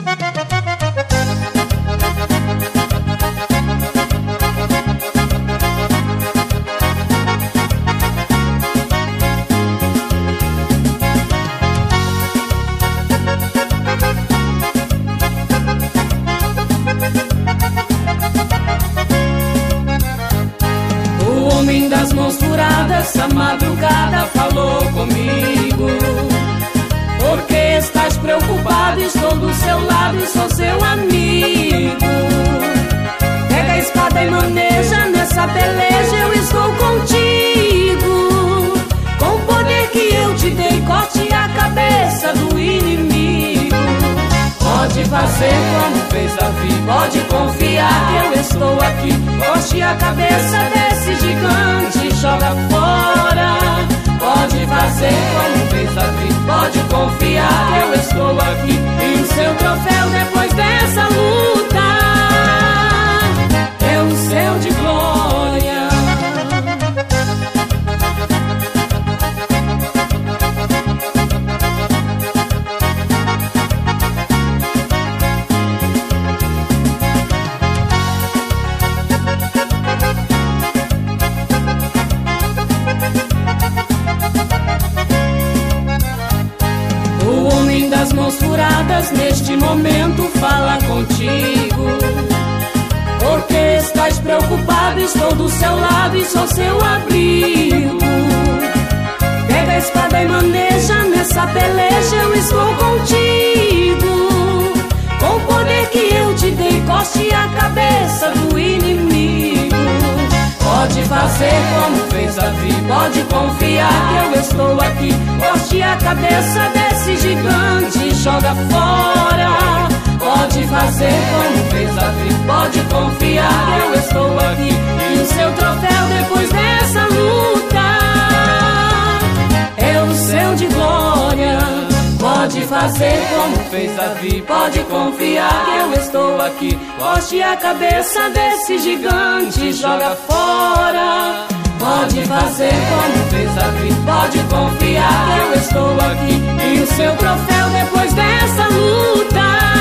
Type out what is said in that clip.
O homem das mãos furadas, essa madrugada falou comigo. Por que estás preocupado? Estou do seu lado e sou seu amigo. Pega a espada e maneja, nessa peleja eu estou contigo. Com o poder que eu te dei, corte a cabeça do inimigo. Pode fazer como fez Davi, pode confiar que eu estou aqui. Corte a cabeça desse gigante, joga fora. Pode fazer como fez Davi, pode confiar que eu estou aqui. E o seu troféu depois dessa luta é o céu de glória. O homem das mãos furadas neste momento fala contigo. Por que estás preocupado? Estou do seu lado e sou seu abrigo. Pega a espada e maneja, nessa peleja eu estou contigo. Com o poder que eu te dei, corte a cabeça do inimigo. Pode fazer como fez Davi, pode confiar que eu estou aqui. Corte a cabeça desse gigante, joga fora. Pode fazer como fez Davi, pode confiar que eu estou aqui. E o seu troféu depois dessa luta é o céu de glória. Pode fazer como fez Davi, pode confiar que eu estou aqui. Corte a cabeça desse gigante, joga fora. Pode fazer como fez Davi, pode confiar que eu estou aqui. E o seu troféu depois dessa luta